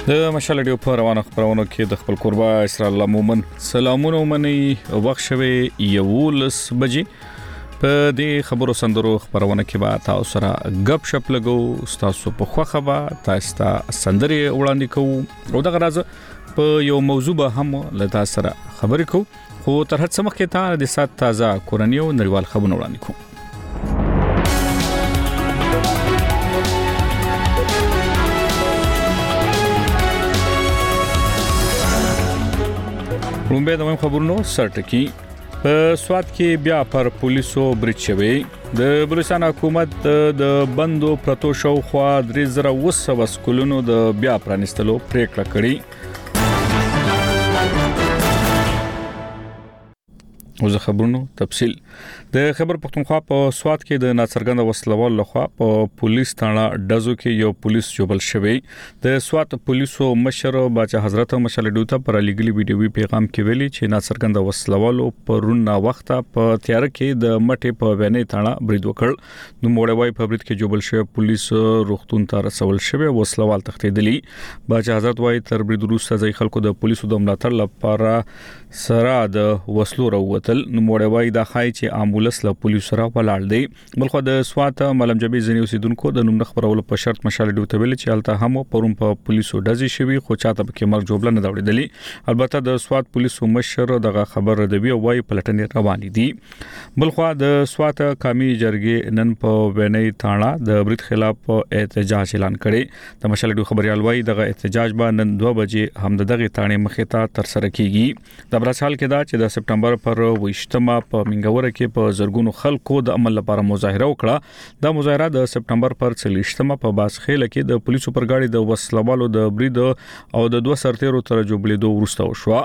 د مشال ډیو په روانه خبرونه کې د خپل قربا اسرار الله مومن سلامونه مني وخت شوي 11 بجې په دې خبرو سندرو خبرونه کې به تاسو سره غب شپ لګو تاسو په خوخه به تاسو سندري وړاندې کوو او دغه راز په یو موضوع به هم لتا سره خبرې کوو خو تر هڅه مخکې ته د سات تازه کورنۍ او نړیوال خبرونه وړاندې کوو. رومبه د خبرونو سرټکی په سواد کې بیا پر پولیسو بریټ شوی د بلوچستان حکومت د بندو پرتو شو خو 3000 سکولونو د بیا پرانستلو پریکړه کړې. اوس خبرونو تفصیل د خبر پښتونخوا په سواد کې د ناڅرګند وسلوال لخوا په پولیس تاړه ډزو کې یو پولیس جوبل شوی. د سواد پولیسو مشر باچا حضرت مشال ډیوټا پر لګلی ویډیوي پیغام کې ویلي چې ناڅرګند وسلوالو پرونه وخت په تیار کې د مټې په وینې تاړه برید وکړ. نو موړوي په برید کې جوبل شوی پولیس روغتون ته رسول شوی وسلوال تختیدلی. باچا حضرت وايي تر برید وروسته ځای خلکو د پولیسو د ملاتړ لپاره سره د وسلو راووت. نو موړوي د خای چې امبولانس له پولیسو سره ولاړ دی. بلخو د سوات ملم جبي ځنی اوسیدونکو د نوم خبرولو په شرط مشال ډیوټا ویل چې الته هم پروم په پولیسو ډزې شوی خو چاته کې مرګ جوړل نه دوړېدلی. البته د سوات پولیسو مشر دغه خبر ردوی وای پلټنې روان دي. بلخو د سوات قومي جرګې نن په وینې تاړه د برید خلاف احتجاج اعلان کړي. د مشال ډیو خبريال وای دغه احتجاج به نن 2 بجې هم دغه تاړې مخې ته تر سره کیږي. د براشال کې دا چې د سپټمبر پر وشتمه په منګوره کې په زرګونو خلکو د عمل لپاره مظاهره وکړه. دا مظاهره د سپټمبر پر 30مه په باسخیل کې د پولیسو پر غاړي د وسلوالو د برید او د 2 سرتیرو تر جوړېدو وروسته وشو.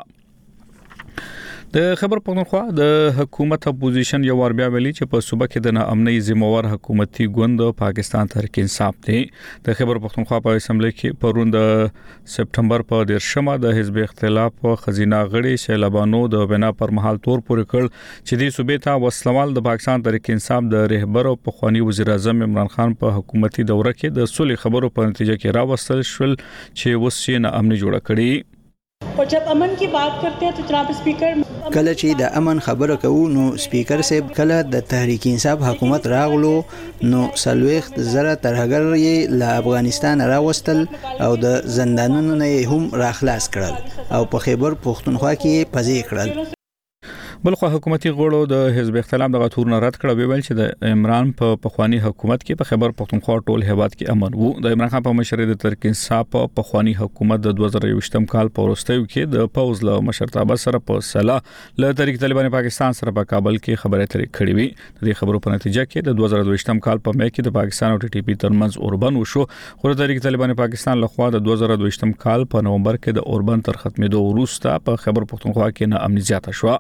د خبر پښتونخوا د حکومت اپوزیشن یو ور بیا ویلي چې په صوبه کې د ناامنۍ ذمہوار حکومتي ګوند پاکستان تحریک انصاف دی. د خبر پښتونخوا په اسمبلی کې پروند سپټمبر په 10مه د حزب اختلاف خزینه غړي شیلابانو د بنا پر محل تور پورې کړ چې د صوبې ته وسلوال د پاکستان تحریک انصاف د رهبر او پخوانی وزیر اعظم عمران خان په حکومتي دوره کې د صلح خبرو په نتیجه کې راوستل شول چې وسې ناامنۍ جوړه کړي. और जब अमन की बात करते हैं तो जनाब स्पीकर کله چې د امن خبره کوو نو سپیکر صاحب کله د تحریک انصاف حکومت راغلو نو سلويخت زره ترهګر یې له افغانستان راوستل او د زندانونو نه هم راخلاص کړل او په خیبر پښتونخوا کې پځې کړل. بلخو حکومتي غړو د حزب اختلاف دغه تورن رد کړ ویل چې د عمران په پخوانی حکومت کې په خبر پښتونخوا ټول هیواد کې امن وو. د عمران خان په مشرۍ د تحریک انصاف په پخوانی حکومت د 2020م کال په وروستیو کې د پوز له مشرتابه سره په سلا له تحریک طالبان پاکستان سره په کابل کې خبرې اترې کړې وي. د دې خبرو په نتیجه کې د 2020م کال په مې کې د پاکستان او ټي ټي پی ترمنځ اوربند وشو. خو د تحریک طالبان پاکستان لخوا د 2020م کال په نومبر کې د اوربند تر ختمېدو وروسته په خبر پښتونخوا کې نه امنیت زیاته شو.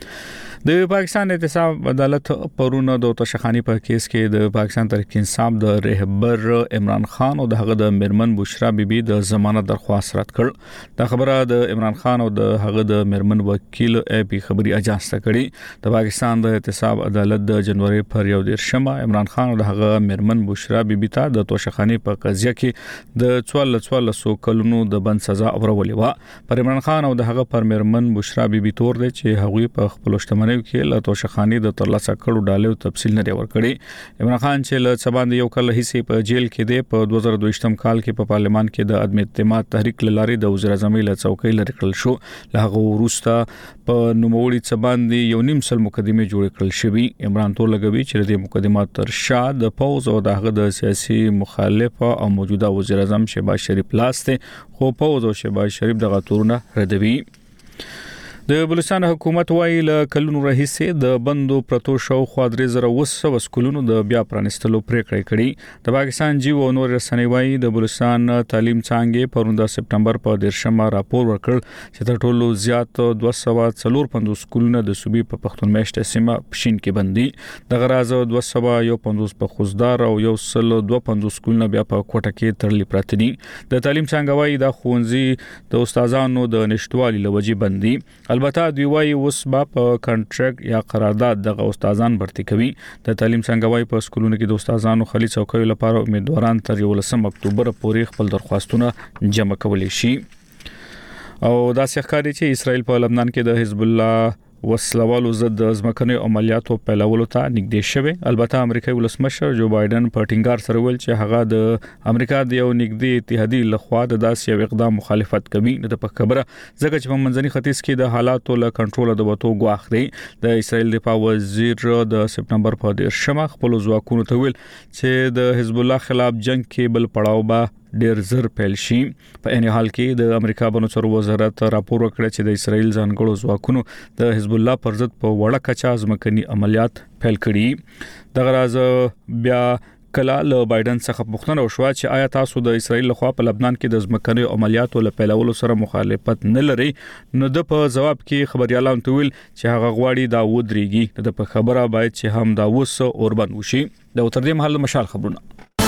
د پاکستان احتساب عدالت پرونه د توشخانی په کیس کې د پاکستان تحریک انصاف د رهبر عمران خان او د هغه د مرمن بشرا بیبي د ضمانت درخواست رد کړ. دا خبره د عمران خان او د هغه د مرمن وکیل ای پی خبري اجازه ته کړي. د پاکستان د احتساب عدالت د جنوري پر 11مه عمران خان او د هغه مرمن بشرا بیبي ته د توشخانی په قضیه کې د 14 کلونو د بند سزا اورولې و. پر عمران خان او د هغه پر مرمن بشرا بیبي تور دي چې هغوی په خپل شتمنۍ کې له توشخانی د ترلاسه کړو ډالو تفصیل نه دی ورکړي. عمران خان چې له سباند یو کال هیڅ په جیل کې دی په 2022م کال کې په پارلمان کې د عدم اعتماد تحریک لاري د وزیر اعظم له څوکۍ لري کړل شو. له هغه وروسته په نوموړي سباند یو نیم سل مقدمه جوړ کړل شوی. عمران تور لګوي چې د مقدمات تر شا د پوز او دغه د سیاسي مخالف او موجوده وزیر اعظم شهباز شریف لاسته خو پوز او شهباز شریف دغه تورونه ردوي. د بلوچستان حکومت وايي له کلونو راهیسې د بندو پرتو شو خو 3000 سکولونو د بیا پرانستلو پریکړه کړې. د پاکستان جیو او نور رسنۍ وايي د بلوچستان تعلیم څانګې پروند سپټمبر په 10مه راپور ورکړ چې تر ټولو زیات 245 سکولونه د صوبې په پښتون میشته سیمه پښین کې بندي. د غراز 250 په خوزدار او 125 سکولونه بیا په کوټه کې تړلي پراته دي. د تعلیم څانګه وايي د خوندزي د استادانو د نشټوالي لوجي بندي. البته دوی وايي اوس به په کنټریکټ یا قرارداد دغه استادان برتي کوي د تعلیم څنګه وايي په سکولونو کې د استادانو خالي څوکیو لپاره امیدواران تر 11 اکتوبر پورې خپل درخواستونه جمع کولی شي او دا ښکاري چې اسرائیل په لبنان کې د حزب الله وسلوالو ضد ځمکني عملیاتو پیلولو ته نږدې شوه. البته امریکایي ولسمشر جو بایدن په ټینګار سره ویل چې هغه د امریکا د یو نږدې اتحادیې لخوا د داسې یو اقدام مخالفت کوي. د په خبره ځکه چې په منځني ختیځ کې د حالاتو له کنټرول د وټو غواخ دی. د اسرائیل دفاع وزیر د سپتمبر په 10 خپل ځواکونو ته ویل چې د حزب الله خلاف جنگ کې بل پړاو به ډیر زر پیل شي. په ان حال کې د امریکا بنو چارو وزارت راپور وکړ چې د اسرائیل ځانګړو ځواکونو د حزب الله پر ضد په وړه کچا ځمکني عملیات پیل کړي. دغه راز بیا کله له بایدن څخه پوښتنه وشوه چې آیا تاسو د اسرائیل لخوا په لبنان کې د ځمکني عملیاتو له پیلولو سره مخالفت نه لرئ؟ نو د په جواب کې خبريالان ته ویل چې هغه غواړي دا ودرېږي. د په خبره باید چې هم دا وس اوربن وشي. د تر دې محل مشال خبرونه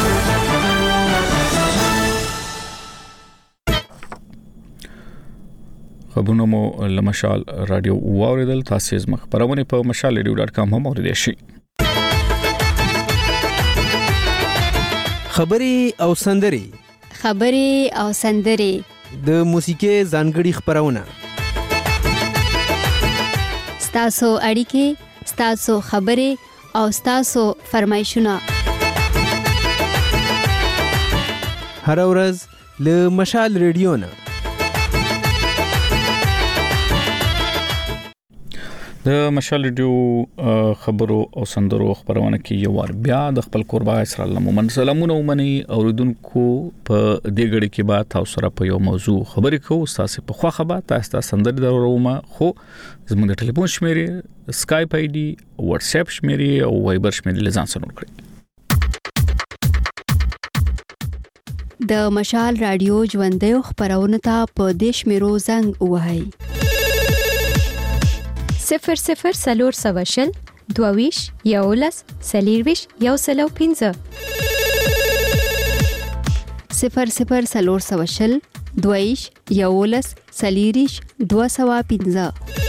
خبرونه مو لمشال رادیو واوریدل. تاسو زما خبرونه په mashalradio.com هم اوریدئ شئ. خبري او سندري د موسیقي ځانګړي خبرونه ستاسو اړیکې ستاسو خبري او ستاسو فرمایشونه هر ورځ له مشال رادیو نه د مشال رادیو خبرو او سندرو خبرونه کې یو ور بیا د خپل قربا اسرائیل مومن سلامونه ومني اوریدونکو په دې غړي کې با تاسو سره په یو موضوع خبرې کوو. تاسو په خو خبره تاسو سندري درومه خو زموږ د ټلیفون شمیرې سکایپ آی ډي واتس اپ شمیرې او وایبر شمیرې لزان سره کړئ. د مشال رادیو ژوندۍ خبرونه ته په دیش میرو زنګ وهاي 00 22 یولس سلیرویش یو سلو 15 00 22 یولس سلیریش 215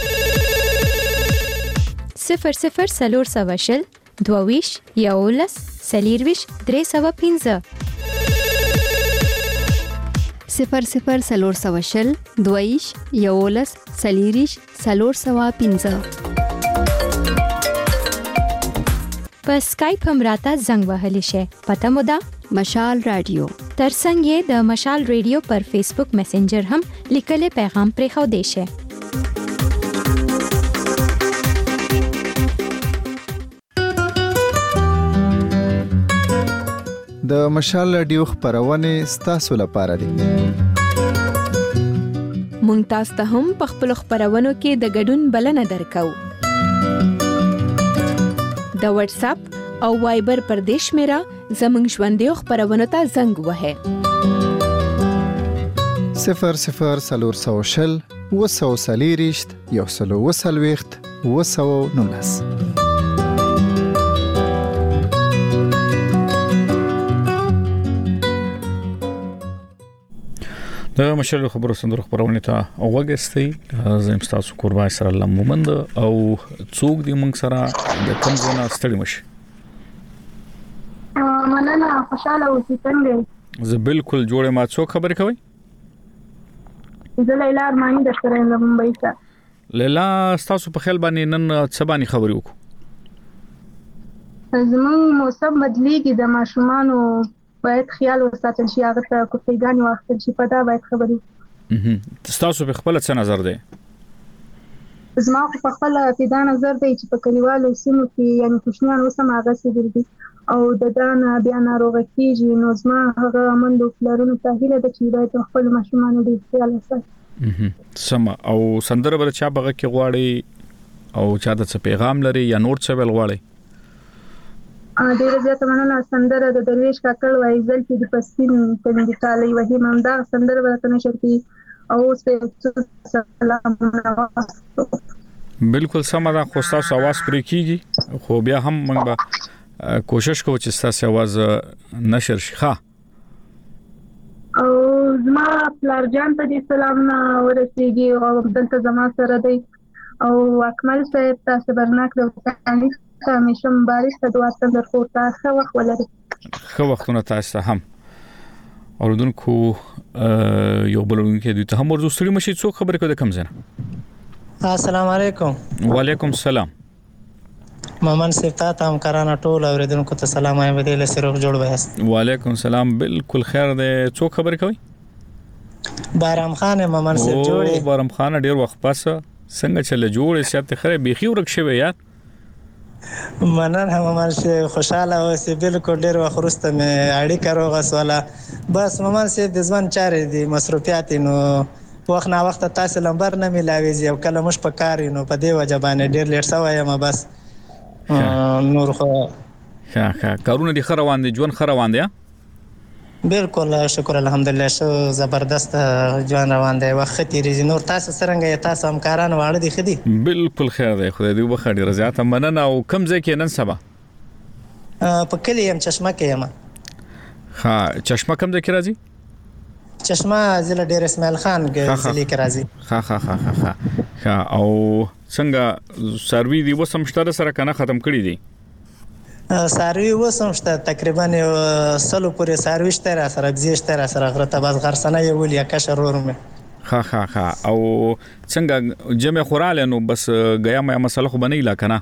00 22 یولس سلیرویش 315 00 22 یولس سلیریش 315 په اسکایپ هم راته زنګ وهلی شي. پته مو ده مشال رادیو ترڅنګ د مشال رادیو پر فیسبوک میسنجر هم لیکلي پیغام پرې خو دی شي. د مشال رادیو خبرونه ستاسو لپاره دي. مونږ تاسو ته هم په خپل خبرونو کې د ګډون بلنه درکو. د واتس اپ او وایبر پر دیش میرا زمنګ ژوندۍ خبرونه ته زنګ وهه 00 وسوسلیریشت یو سلو وسلويخت وسو نونس. د مشال خبرو سندرو خبرونه ته اوګستي زم تاسو قربا سره لمومند او څوک دی موږ سره د کوم ځای نه ستړي مشي. مننه خوشاله اوسئ. څنګه زه بالکل جوړه ما څوک خبرې کوي. زه لیلا ارمانی د شرین له ممبئی څخه. لیلا تاسو په خیال باندې نن څه باندې خبرې وکړو؟ زموږ موسم بدلیږي د ماشومانو باید خیال وساتل شي. هغه ته کوفتګان واخلي شي. په دا باید خبرې. تاسو په خپل څه نظر دی؟ زما په خپل پیدا نظر دی چې په کلیوالو سیمو کې یعنی کوچنیان اوسم هغه سي دي او د دانا بیا ناروغ کیږي. نو زما هغه مندو پلرونو ته هیله ده چې باید خپل ماشومان دې خیال وساتي. سم او سندره بل چا بغه کې غواړي او چا د څه پیغام لري یا نور څه ول غواړي؟ ډېر زیات مننه. سندره د درویش کاکړ وایي ځل چې د پسین په دې کالي وهي ممدا سندره ورته نشر کی او سپه سلام. بالکل سم ده. خو تاسو आवाज پرې کیږي خو بیا هم موږ به کوشش کوو چې تاسو आवाज نشر شي. ښه او زما پلار جان ته دې سلام نه ورسیږي او دلته زما سره دی او اکمل صاحب تاسو برناک د وطني همیشه مبارک ته دعا څنګه کوته ښه وخت ولري. ښه وختونه تاسو هم اوردونکو یو بلونکو د ته هم ورزو ستړي مشي څو خبرې کوي کم زنه. السلام علیکم. وعلیکم السلام. مامن سیفتا تام کرانا ټول اوریدونکو ته سلام وایم د له سره جوړ وایست. وعلیکم السلام بالکل خیر ده څو خبرې کوي. بارام خان مامن سیف جوړي. بارام خان ډیر وخت پس څنګه چله جوړې سیاست خره بيخي ورک شوی یار. مننه مامان سیف خوشاله اوسې بالکل ډیر وخت وروسته مې اړیکه روغه سواله بس مامان سیف د ځوان چارې دي مصروفیات نو وخت نه وخت تاسو لمبر نه ملاويږي او کله مش په کار نو په دی وجه باندې ډیر لیټ سوای ما بس نور خو کارونه دي خره روان دي ژوند خره روان دي. بالکل شکر الحمدلله شو زبردست ژوند روان دی وخت تیریږي نور تاسو څنګه تاسو همکاران واړه دي خدي بالکل خیر دی خدای دې وبخښي ډیر زیاته مننه او کم ځای کې نن سبا په کلی يم چشمه کې یم. ها چشمه کم ځای کې راځي؟ چشمه ضلع ډیر اسماعیل خان ضلع کې راځي. ها او څنګه سروي دی وسمشتره سره کنه ختم کړی دی؟ ساروی وسمشته تقریبا 100 پورې ساروي شته را سره بزیشته را سره غرته باز غرسنه یو ولیا کشر ورمه. او څنګه جمع خوراله نو بس غیا مې مسله خو بنې لا کنه.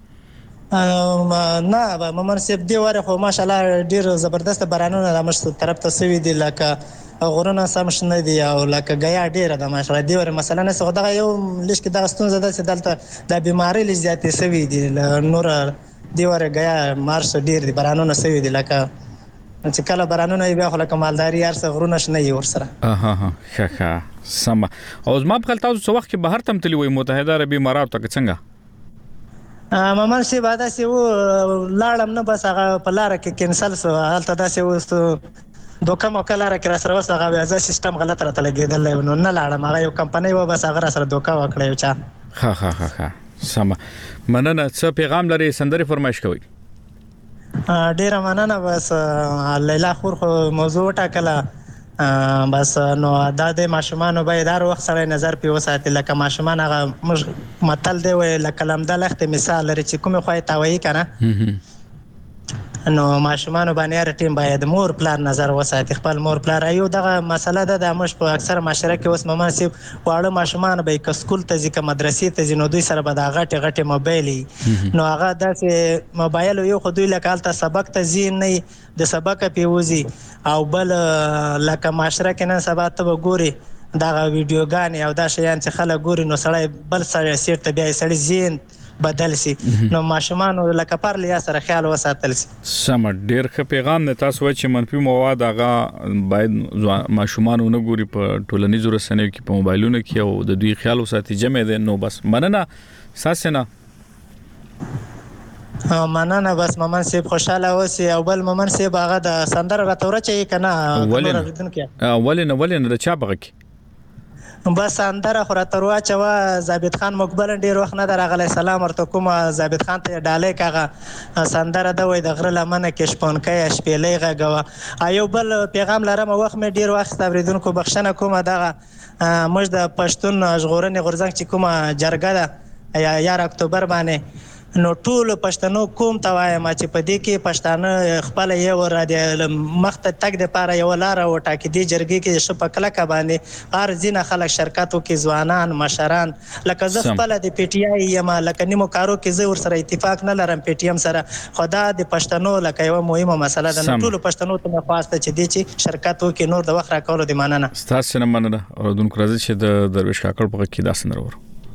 نه ممر سیب دی وره خو ماشالله ډیر زبردست بارانونه د مشت طرف ته سوي دي لکه غرونه سم شنه دي او لکه غیا ډیره د ماشالله دی وره مثلا نه څنګه دغه یو لښ کې د ستونزه ده چې دلته د بیماری لزیاتې سوي دي نور دیواره غیا مارش ډیر دي بارانونه سوي دي لکه چې کله بارانونه یې بیا خو لکه مالداري هر څه غرونه شنه یې ورسره. ښه سم او زما په خپل تاسو وخت کې بهر تم تلی وي متحده عربی امارات ته څنګه مامان سی بادا سی و لاړم نه بس هغه په لار کې کینسل سو حالت داسې و دوکه مو کله را کې سره وسه هغه ځا سیستم غلط راته لګیدل نو نه لاړم هغه یو کمپنۍ و بس هغه سره دوکه وکړ یو چا. ښه سم مننه څه پیغام لري سندري فرمایش کوي. ډیر مننه بس لیلا خور خو موضوع ټاکله بس نو دا د ماشومان به ادار وخت سره نظر په وساتل لکه ماشومان هغه متل دی وی لکه لمده لخت مثال لري چې کومه خوای تاوي کنه نو ماشومان باندې ټیم باید مور پلان نظر وساتي خپل مور پلان ایو دغه مسله ده د مش په اکثر معاشره کې اوس ممناسب واړه ماشومان به ک سکول ته ځي ک مدرسې ته ځي نو دوی سره به دا غټه موبایل نو هغه داسې موبایل یو خو دوی لکالته سبق ته ځي نه د سبق پیوزي او بل لکه معاشره کې نن سبا ته وګوري دا ویډیوګان او دا شیان چې خلک ګوري نو سړی بل سره سیټ ته بیا سړی زین بدل سي نو ماشومان لکه پر لیا سره خیال وساتل سي. سم ډیر ښه پیغام نه تاسو چې منفي مواد هغه باید ماشومان نه ګوري په ټولنیزو رسنیو کې په موبایلونو کې او د دوی خیال وساتي جمع ده نو بس مننه ساسنه مننه بس ممن سیب خوشاله اوسې او بل ممن سیب هغه د سندره راتوره چې کنه ولنه د چا بغه بس اندره خو راتروا چوا ضابط خان مقبل ډیر وخت نه درغلی سلام ورته کوم ضابط خان ته ډالې کاغه سندره د وای د غره لمنه کې شپونکې شپېلې غږوا ایو بل پیغام لرم وخت مې ډیر وخت اوریدونکو بخښنه کوم دغه موږ د پښتون ژغورنې غورځنګ چې کومه جرګه ده 11 اکتوبر باندې نو ټول پښتنو کوم توایم چې په دې کې پښتانه خپل یو را دي مخته تک د پاره یو لار او ټاکې دي جرګې کې شپ کله کا باندې هر ځینه خلک شرکتو کې ځوانان مشران لکه زه خپل د پی ټی آی یم لکه نیمو کارو کې زه ور سره اتفاق نه لرم پی ټی ایم سره خدا د پښتنو لکه یو مهمه مسله ده ټول پښتنو ته خواسته چې دي چې شرکتو کې نور د وخت راکولو د مننه تاسو نه مننه او دونکو راځي چې د درویش کاکړ په کې داسې نرور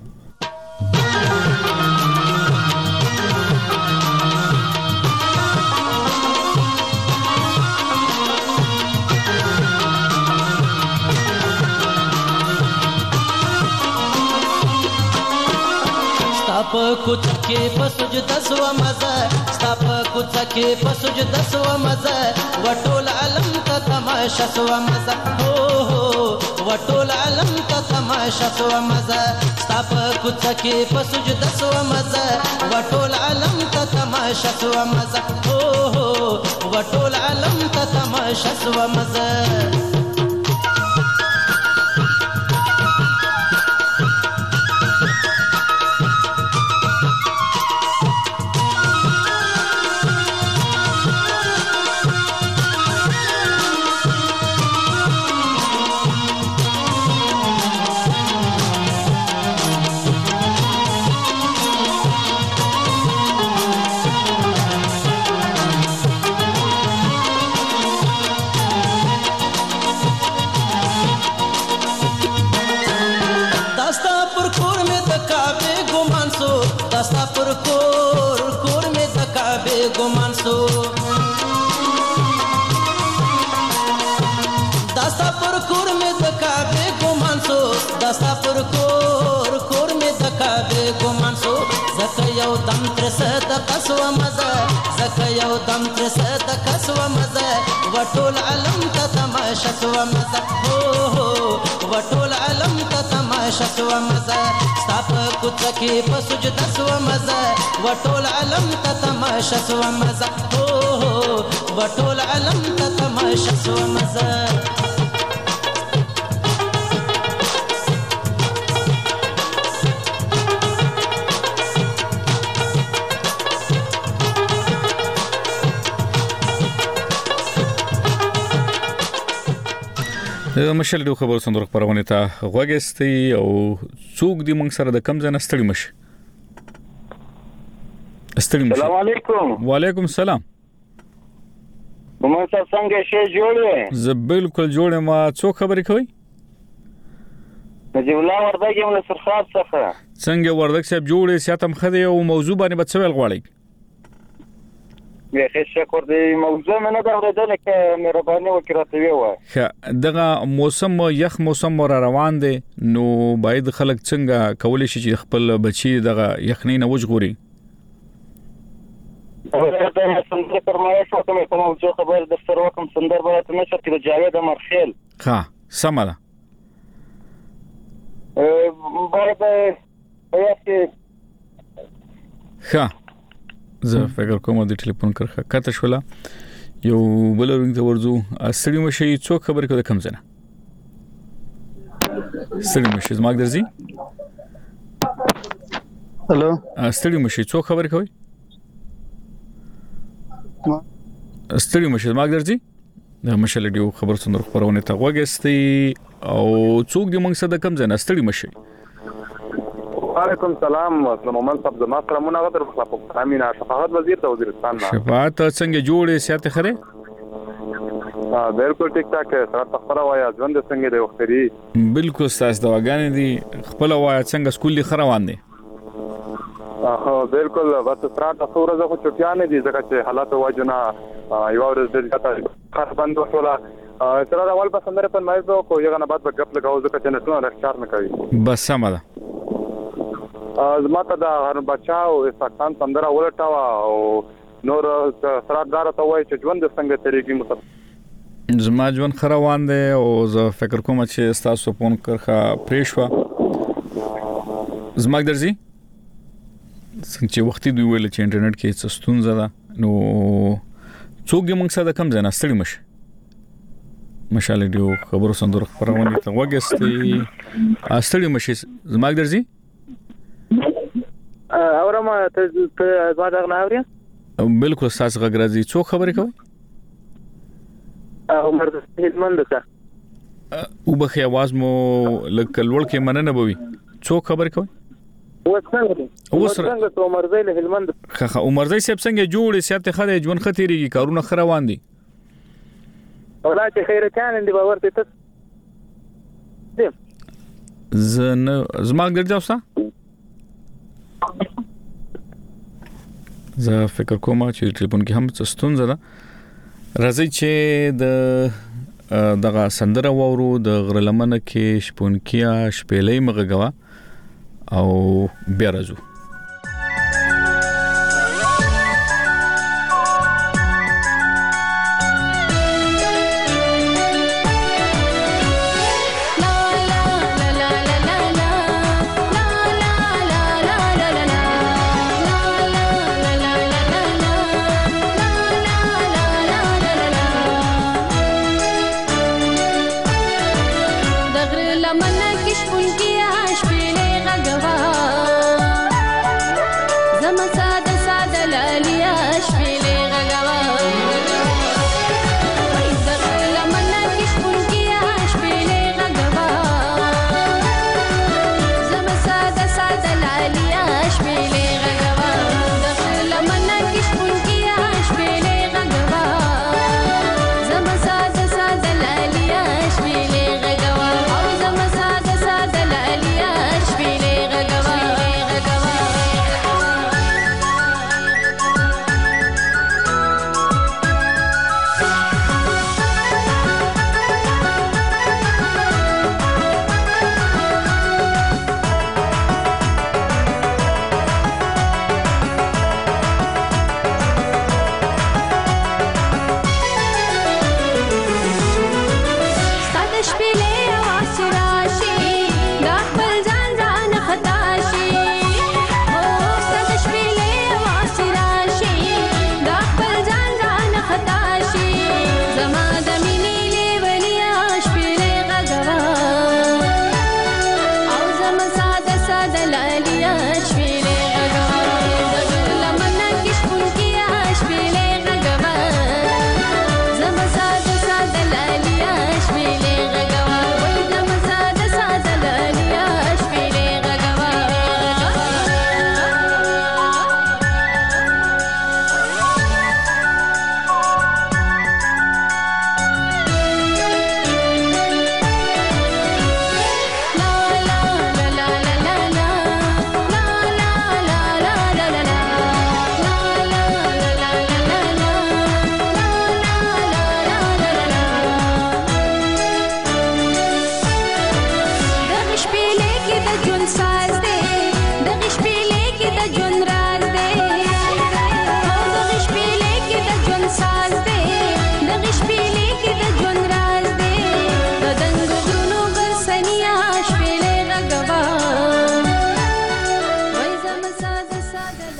कुछ के पसुज दसवा मजा स्ताप कुछ के पसुज दसवा मजा वटोल अलम का तमाशा सवा मजा हो वटोल अलम का तमाशा सवा मजा स्ताप कुछ के पसुज दसवा मजा वटोल अलम का तमाशा सवा मजा हो वटोल अलम का तमाशा सवा मजा صدقه سو مزه زکه یو دم تر صدقه سو مزه وټول علم ته تماشا سو مزه هو هو وټول علم ته تماشا سو مزه ستاپ کوڅه کې په سجده سو مزه وټول علم ته تماشا سو مزه هو هو وټول علم ته تماشا سو مزه مشل د خبرو صندوق پرونه ته غوګستی او څوک دی موږ سره د کم ځنه ستړي مشه السلام علیکم. وعلیکم السلام. موږ څنګه شي جوړه زه بالکل جوړه ما څوک خبرې کوي نجیب الله وردګ یم له سرخاب څخه. څنګه وردګ صاحب جوړه سیاتم خدي او موضوع باندې به څه ویل غواړي؟ به شکر دی موضوع مې نه دا ورته کې مهرباني وکړئ وای. دغه موسم یخ موسم را روان دی نو باید خلک څنګه کولای شي چې خپل بچي دغه یخنۍ نه وژغوري؟ دا څنګه فرمایش وکم کوم موضوع خبر د سر وکم سندر به ته نشر کې جاوید مرخیل. ها سماله. باید یاسي ها زه فکر کوم د ټلیفون کرخه کته شولا یو بل رنګ ته ورځو استړي مشي څوک خبر کوي کم زنه استړي مشي زماګ درځي هالو استړي مشي څوک خبر کوي استړي مشي زماګ درځي د مشل دیو خبر صندوق پرونه ته وګستی او څوک دی موږ سره کم زنه استړي مشي. وعلیکم السلام محمد صاحب زما سره منغدر صاحب امینه شفاعت وزیر د وزیرستان نه شفاعت څنګه جوړې سیاته خره بالکل ټیک ټاک سره تخره وایا ژوند څنګه دی وختري بالکل تاسو دا وګانې دي خپل وایا څنګه سکول دي خروان دي بالکل بس سره تاسو ورځو خو چټیانې دي ځکه چې حالات واجنه یو ورځ د خاص بند وشولا سره اول پسندره په مایزو کو یو نه بعد غپ لګاو ځکه چې نشو رښتار نه کوي بس سمه زما ته دا هر بچاو استان پندره ولټاوه او نور سرادار ته وای چې ژوند څنګه طریقې مطابق زما ژوند خروان دی او زه فکر کوم چې تاسو فون کرخه پریشوا زما درځي څنګه وختي دوی ویل چې انټرنیټ کې څه ستونزه ده نو څوک موږ سره کم ځنه ستړي مشه مشاله دیو خبرو صندوق پرونه ته وګستی ستړي مشه زما درځي اورما ته ما دا نه اوري بالکل ساس غږرازي څوک خبرې کوي عمر هلمند څخه او بخي आवाज مو لکلول کې مننه بوي څوک خبرې کوي وڅنګه ته عمر زې هلمند خه عمر زې سب څنګه جوړې سیاته خره ژوند خطرېږي کارونه خروان دي ولا چې خیره چان دي باور ته زنه زما ګرځاو سا زه فکر کوم چې ټلیفون کې هم څه ستونزه ده راځي چې دغه سندره وورو د غرلمنه کې شپونکیا شپېلې مغغوا او بیا راځو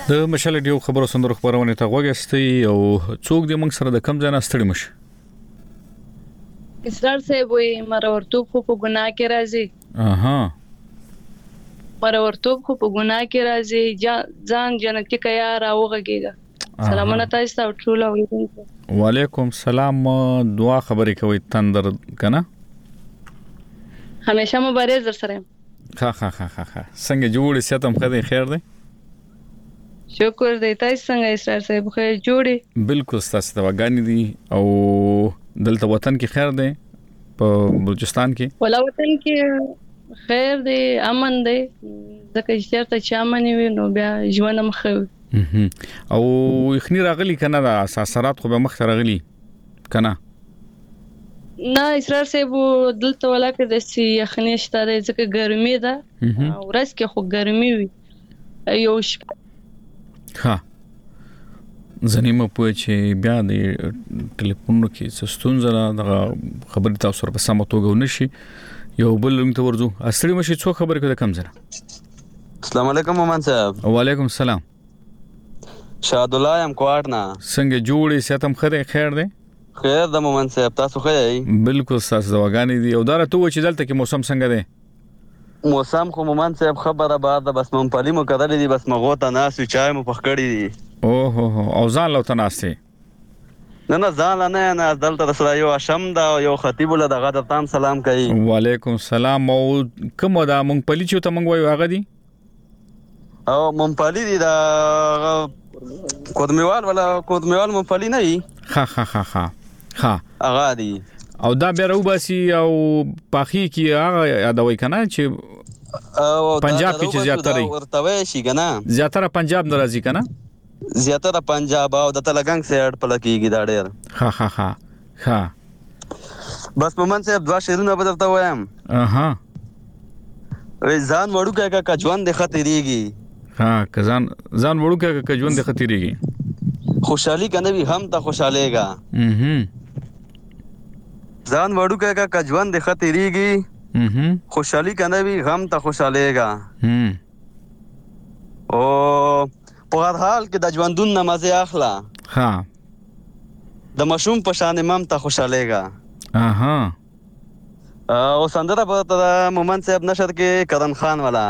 د مشال ډیو خبرو سندرو خبرونه ته وګستي او څوک د موږ سره د کم ځای ستړي مش اسرار صاحب وي مرورتوب خو په ګناه کې راځي مرورتوب خو په ګناه کې راځي ځان جنتی کا یار اوغهګيګا سلامونه تاسو ته ټول اوریدونکو وعلیکم السلام دعا خبرې کوي تندر کنه همیشه مبارز در سره ها څنګه جوړ سیتم خدای خیر دی شکر دی تاسو څنګه اسرار صاحب خیر جوړي بالکل تاسو ته وګانی دي او دلته وطن کې خیر دی په بلوچستان کې ولا وطن کې خیر دی امن دی ځکه چې چیرته چې امن وي نو بیا ژوند مخه او اخنی راغلی کنه د اساسات خو به مخ راغلی کنه نه اسرار صاحب دلته ولا کې د سی اخنی شته ځکه ګرمي ده ورځ کې خو ګرمي وي یو ها زنیمه په چې بیا د ټلیفون کې ستونزه د خبرې تاسو سره په سمه توګه ونشي یو بل ته ورځو اصلي مشي څو خبرې کوي کم زره السلام علیکم مومن صاحب وعلیکم السلام شاد الله ام کوارنا څنګه جوړې ساتم خیر دی خیر د مومن صاحب تاسو خیر یې بالکل تاسو دواګانی دي او دا ته و چې دلته کې موسم څنګه دی موسم خو مومن صاحب خبره بعد بس مونپلی مو کړل دي بس مغو ته ناس چای مو پخکړی دي او ځان له تناسته نه ځان نه دلته سره یو شم دا یو خطیب له دغه د تام سلام کوي وعلیکم السلام او کوم دا مونپلی چې ته مونږ وایو هغه دي او مونپلی دي دا کودمیوال مونپلی نه وي ها هغه دي او دا بیا روباسي او پاخي کې هغه یادوي کنه چې پنجاب کې چې زیاتره ورتوي شي کنه زیاتره پنجاب ناراضي کنه زیاتره پنجاب او د تلګنګ سیډ په لکېږي دا ډېر ها بس مومن صاحب دوا شیرونه بدلته وایم ځان وړو کې کا ژوند د خطرېږي کزان ځان وړو کې کا ژوند د خطرېږي خوشحالي کنه وی هم ته خوشالهګا ځان وړو کې کا ژوند د خطرېږي خوشحالي کنه وی هم ته خوشالهګا او په هر حال کې د ژوندون نماز اخلا د مشوم په شان امام ته خوشالهګا او سندره په مومن صاحب نشر کې کرن خان والا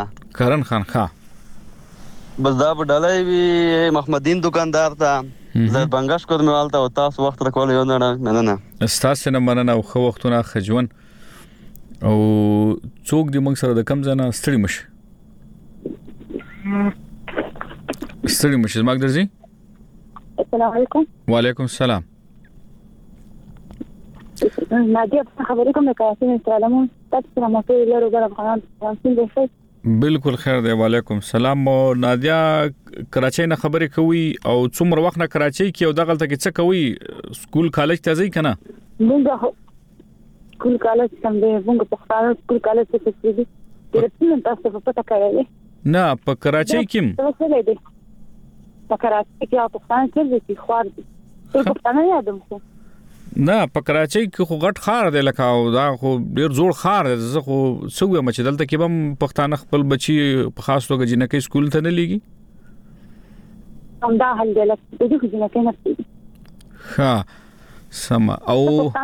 بس دا په ډالای وی محمدین دکاندار ته زه بنگش کوم مالته او تاسو وخت راکول یو نه استاد نه مننه او خو وختونه خجون او څوک دې موږ سره د کم ځنه ستړي مشه زما درځي السلام علیکم وعلیکم السلام نادیه خبرې کوم کاسین سلامون تاسو سره مو ته لرو غواړم خلک تاسو بالکل خیر دی وعلیکم السلام نادیا کراچۍ نه خبرې کوي او څومره وخت نه کراچۍ کې او دغه ته کې څه کوي سکول کالج ته ځي کنه موږ سکول کالج څنګه موږ په خاطر سکول کالج ته ځي ترڅو تاسو په پټه کوي نه په کراچۍ کې په کراچۍ کې او په ځان کې چې خوار دي په پټه یادم خو نه په کراچۍ کې خو غټ خار دی لکه او دا خو ډیر زوړ خار دی زه خو سوې مچ دلته کې بم پښتانه خپل بچي په خاص توګه جنکې سکول ته نه لګي هم دا حل دی لکه د دې جنکې نه ها سم او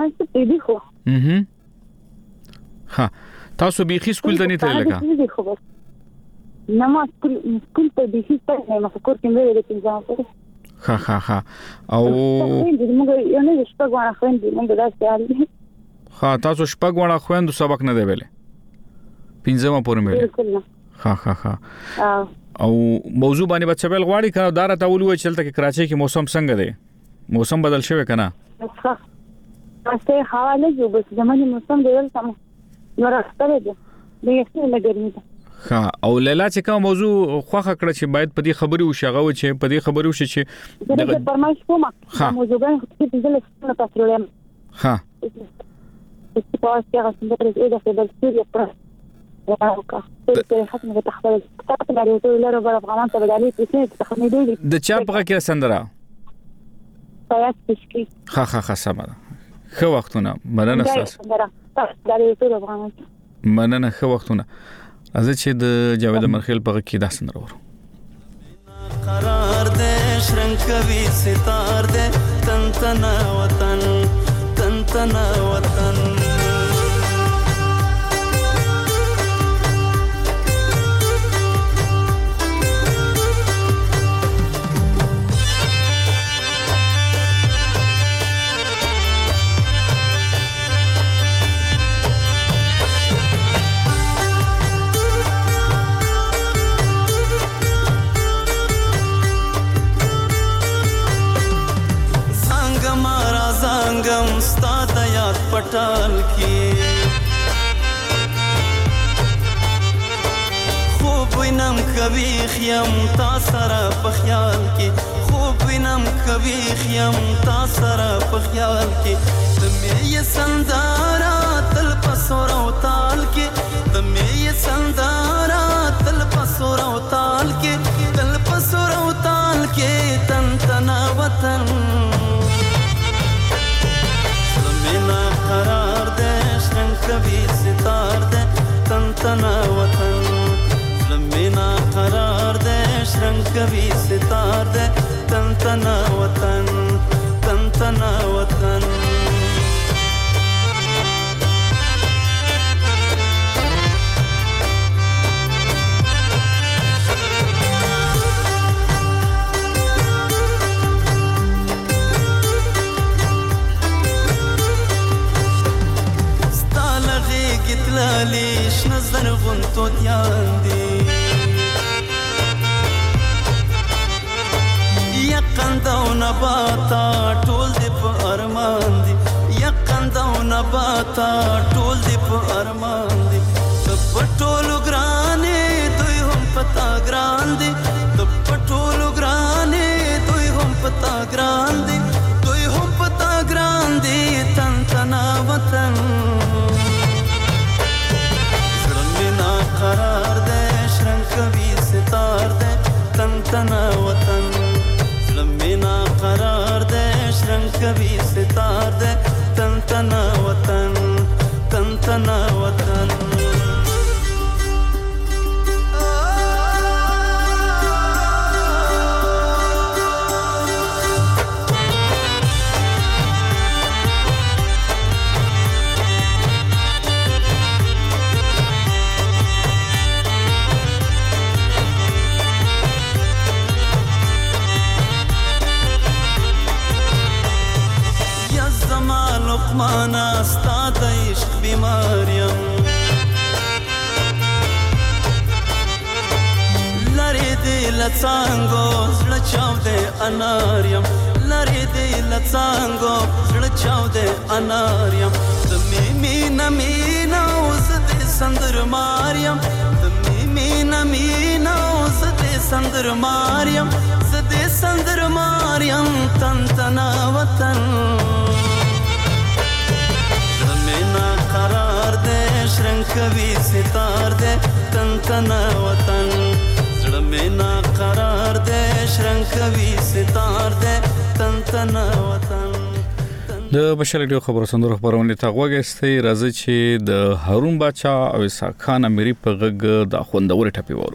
ها تاسو به سکول ته نه ته لګا نه ما سکول ته به هیڅ نه ما فکر کوم چې د ځان ها او یو نه شپږ وانه خويندې موږ ها تاسو شپږ وانه خويندو سبق نه دی ویلې پنځمه پورې مې ها او موضوع باندې بچ بل غواړي کنه دار ته ولوي چلته کې کراچۍ کې موسم څنګه دی موسم بدل شوی کنه تاسو حواله جو بس زمونږ موسم دی سم نو راځي دی یې څه ګرمي ده ها او لیلا چې کوم موضوع خوخه کړ چې باید په دې خبري وشغه و چې په دې خبري وشي چې د فرمایش کومه موضوعګان چې د لسنه تاسو ها چې په واسطه غوښتل چې دا په بل څه یو راوکا چې ختمه د تخبر تاسو لري ته لاره بل افغانان ته بدالي چې تخمینې دي د چا په کې سندره پياس پسکی ها سمه خو وختونه مننه تاسو مننه خو وختونه ازه چې د جاوید مرخیل په کې داسن راوړو شرنګ کوي ستار دې تن تنا وطن تن تنا وطن पटाल की خوب وینم کبھی خیم تا سرا پخیال کی خوب وینم کبھی خیم تا سرا پخیال کی تمہیں یہ سندارا تل پسورا تال کی تمہیں یہ سندارا تل پسورا تال کی تل پسورا تال کی تن تنا وطن قرار دے شرنگ کبھی ستار دے تن تنا وطن لمینا قرار دے شرنگ کبھی ستار دے تن تنا وطن تن تنا وطن لیش نظر غنتو دیان دی یقن دو نباتا ټول دی په ارمان دی یقن دو نباتا ټول دی په ارمان دی تب ټولو ګرانې دوی هم پتا ګران دی تب ټولو ګرانې دوی هم پتا ګران دی دوی هم پتا ګران دی تن تنا وطن قرار دے شرنگ کبھی ستار دے تن تنا وطن لمینا قرار دے شرنگ کبھی ستار دے تن تنا وطن تن تنا وطن لقمانا ستا د عشق بیماریم لری دی لڅانګو زړه چاو دی اناریم لری دی لڅانګو زړه چاو دی اناریم د مینا مینا اوس دې سندر ماریم د مینا مینا اوس دې سندر ماریم زدې سندر ماریم تن تنا وطن قرار دے شرنگ کبھی ستار دے تن تنا وطن زړه مینا قرار دے شرنگ کبھی ستار دے تن تنا وطن د بشر ډیو خبرو سندرو خبرونه ته وګورئ راځي چې د هارون باچا او اسحاق خان اميري په غږ د خوندوري ټپي وورو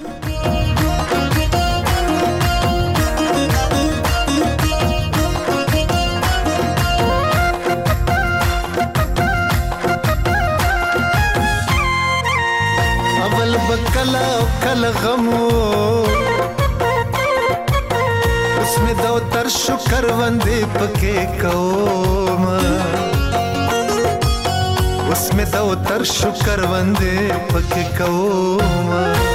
کلا کل غمو اس میں دو تر شکر وندے پکے کوم اس میں دو تر شکر وندے پکے کوم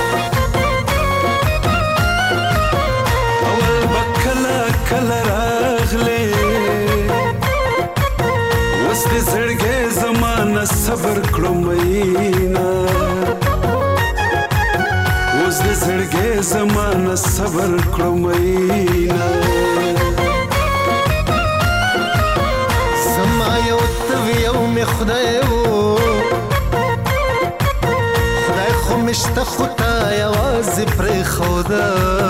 اول بکلا کل راغلے اس دے زړګې زمانہ صبر کړو مینا اوس دې زړګې زمانہ صبر کړو مینا زما یو توی یو می خدای وو خدای خو مشته خدا یوازې پرې خدا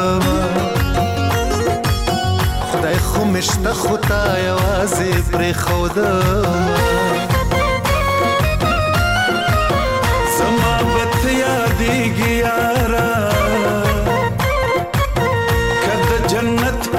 خدای خو مشته خدا یوازې پرې خدا زما بت یادېږي یارا کده جنت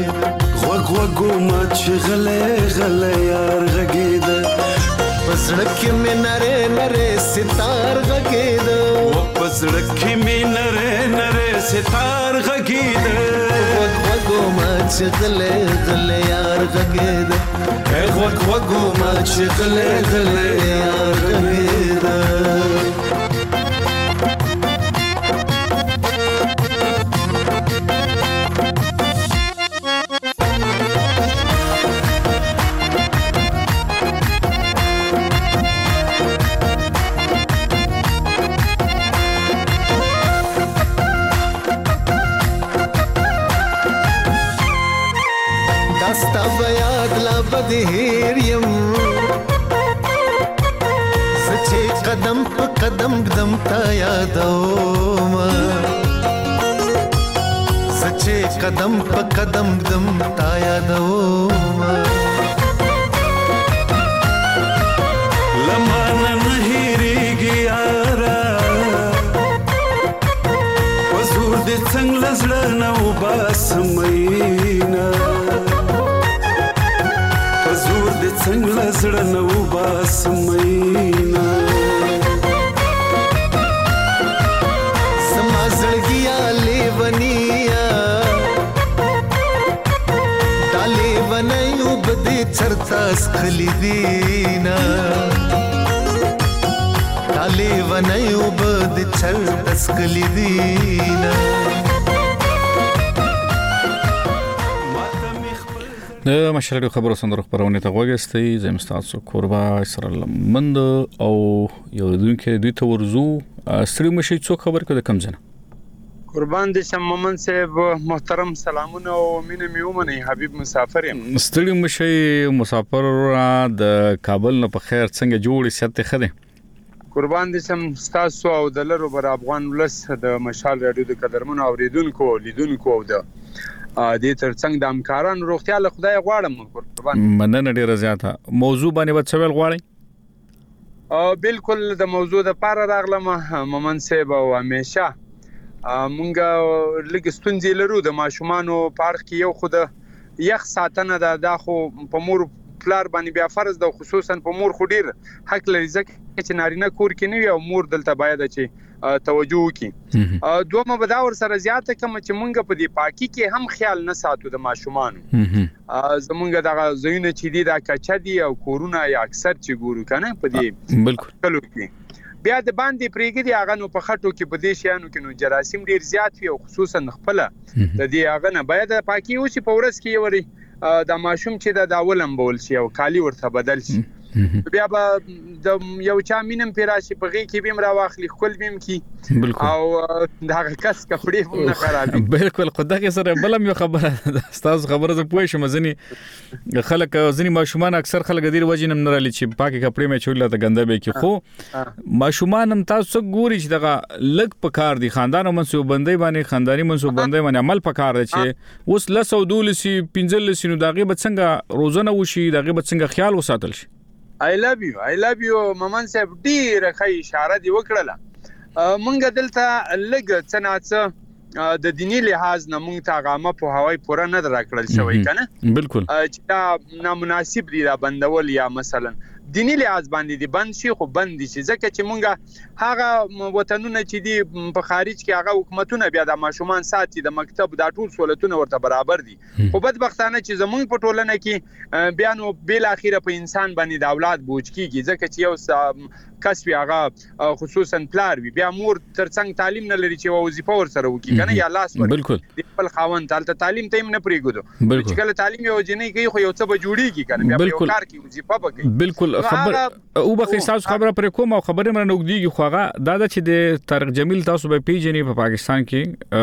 غوږ وګومه چې غلی غلی یار غږېده په زړه کې مې نرې نرې ستار غږېده په زړه کې مې نرې نرې ستار غږېده غوږ وګومه چې غلی غلی یار غږېده غوږ وګومه چې غلی غلی یار غږېده هیر یم سچې قدم په قدم قدم تا یادوم سچې قدم په قدم قدم تا یادوم لمانه نه هېرېږي یاره وزور دې څنګه له زړه نه وباسم مینه څنګه زړه نو باسمینا سما زړګیا لیونیا تاله ونیو بده چرتاس خلی دینا تاله ونیو بده چرتاس خلی دینا د مشرړو خبرو سندرو خبرونه ته وګستئ زم تاسو کوربا اسرائیل مند او یو دونکو دوی ته ورزو ستړي مشي څو خبر کده کم زنه قربان دې شم مومن صاحب محترم سلامونه او مینه میومنه حبیب مسافر یم ستړي مشي مسافر د کابل نه په خیر څنګه جوړ سیاته خده قربان دې شم تاسو او د لرو بر افغان ولس د مشال رادیو د قدرمن اوریدونکو لیدونکو او د دې ترڅنګ د همکارانو روغتیا له خدای غواړم قربان مننه ډیره زیاته موضوع باندې وڅول غواړي بالکل د موضوع د پاره راغلم مومن صاحب او همیشه مونږه لګستونځي لرو د ماشومانو پارک یو خود یخ ساتنه دا خو په مور پلار باندې بیا فرض ده خصوصا په مور خو ډیر حق لري ځکه چې نارینه کور کې نه وي او مور دلته باید چې توجه وکړي دومره به دا ور سره زیاته کوم چې مونږ په دې پاکي کې هم خیال نه ساتو د ماشومانو زمونږ د زوینه چې دي دا کچا دي او کورونه یا اکثر چې ګورو کنه په دې بالکل کلو کې بیا د باندې پریګي دی هغه نو په خټو کې په دې شیانو کې نو جراثیم ډیر زیات وي او خصوصا خپل د دې هغه نه باید پاکي وشي په ورځ کې یوري د ماشوم چې د اولم بول شي او کالی ورته بدل شي بیا به د یو چا مينم پیراشي په غي کې بیم را واخلي خپل بیم کې او دا کس کپړې نه خرابې بالکل خدای سره بلم یو خبره استاد خبره زه پوه شم ځنی خلک ځنی ماشومان اکثر خلک ډیر وجنم نه رالي چې پاکي کپړې مې چولې ته ګنده به کې خو ماشومان هم تاسو ګوري چې دغه لګ پکار دي خاندانو منسوب بندي باندې خاندانی منسوب بندي باندې عمل پکار دي چې اوس لسو دولسي 15 نو دغه بڅنګ روزنه وشي دغه بڅنګ خیال وساتل شي I love you مامان صاحب ډیره ښه اشاره دی وکړه مونږ دلته لګ څناڅه د دینی لحاظ نه مونږ ته غامه په هواي پوره نه درکړل شوی کنه بالکل چې دا نامناسب دی دا بندول یا مثلا دینی لحاظ باندې دی بند شي خو بند شي ځکه چې مونږ هغه وطنونه چې دی په خارج کې هغه حکومتونه بیا د ماشومان ساتي د مکتب د ټول سہولتونه ورته برابر دي خو بدبختانه چې زمونږ په ټولنه کې بیا نو بل اخیره په انسان باندې د اولاد بوج کیږي ځکه چې یو کسب هغه خصوصا پلار وي بیا مور ترڅنګ تعلیم نه لري چې وظیفه ور سره وکي کنه یا لاس بالکل خپل خاوند تلته تعلیم ته نه پریګو چې کله تعلیم یو جنې کوي خو یو څه به جوړیږي کنه بیا یو کار کوي وظیفه وکي بالکل خبر او به تاسو خبره پر کوم او خبره مر نوګديږي خو هغه دا چې د طارق جمیل تاسو به پیژنې په پاکستان کې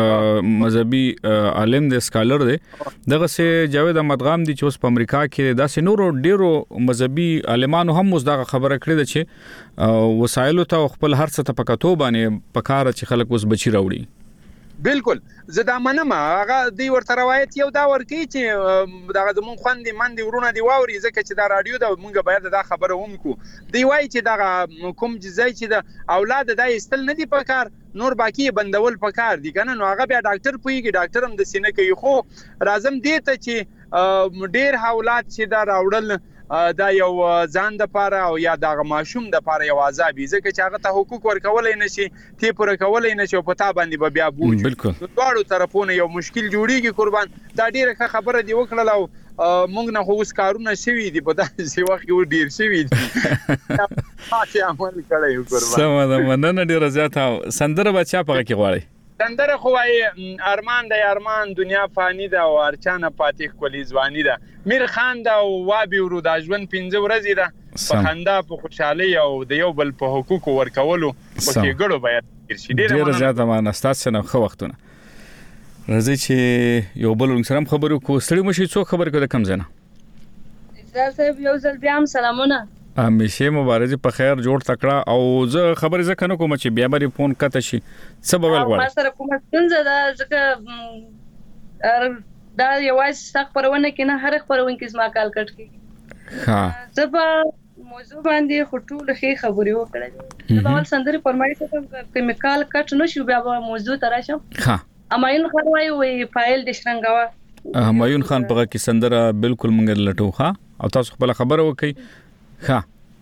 مذهبي عالم د سکالر دی دغه سه جاوید احمد غام دي چې اوس په امریکا کې داسې نورو ډیرو مذهبي عالمانو هم اوس دا خبره کړې ده چې وسایلو ته خپل هر څه ته پکاتو باندې پکاره چې خلک اوس بچی راوړي بالکل زه دا منم هغه دی ورته روایت یو دا ورکی چې دا زمون خوندې مندې ورونه دی واوري ځکه چې دا رادیو دا مونږ باید دا خبره ومکو دی وای چې دا کوم ځای چې دا اولاد دا استل نه دی پکار نور باقی بندول پکار دي کنه نو هغه بیا ډاکټر پويږي ډاکټر هم د سینې کوي خو لازم دی ته چې ډیر حالات چې دا راوړل دا یو ځان د پاره او یا د ماشوم د پاره یو عذاب ځکه چې هغه ته حقوق ورکولای نشي تی پر کولای نشي او پتا باندې بیا بوج بالکل دواړو طرفونو یو مشکل جوړیږي قربان دا ډیره خبره دی وکړه او مونږ نه اوس کارونه شوي دي په داسې وخت کې ډیر شوي دي تاسو عمل کړی قربان سم ده مننه ډیره زیاته سندره بچا پکې کې غواړي سندره خو ارمان د ارمان دنیا فانی ده او ارچانه پاتې کلی ځواني ده میر خان دا او وابي ورو د ژوند 15 ورځې ده په خندا په خوشحالي او د یو بل په حقوق ورکولو په کې ګړو باید شي ډیره زیاته مانستاسه نه خو وختونه راځي چې یو بل سره خبرو کو ستړي مشي څو خبر کو د کم زنه اسرار صاحب یو ځل بیا هم سلامونه همیشه مبارزه په خیر جوړ تکړه او زه خبرې زکه نه کوم چې بیا بری فون کته شي سبب ول غواړم ما سره کومه څنګه دا ځکه دا یوازې ستاسو پرونه کې نه هر خبرونه کې زما کال کټ کی ها زبا موضوع باندې خټول خې خبرې وکړه دا ول سندري فرمایي چې کیمیکال کټ نشو بیا موضوع تراشم ها امایون خان وای فایل د شرنګوا همایون خان په کې سندره بالکل مونږ لټو ها او تاسو خپل خبره وکي ها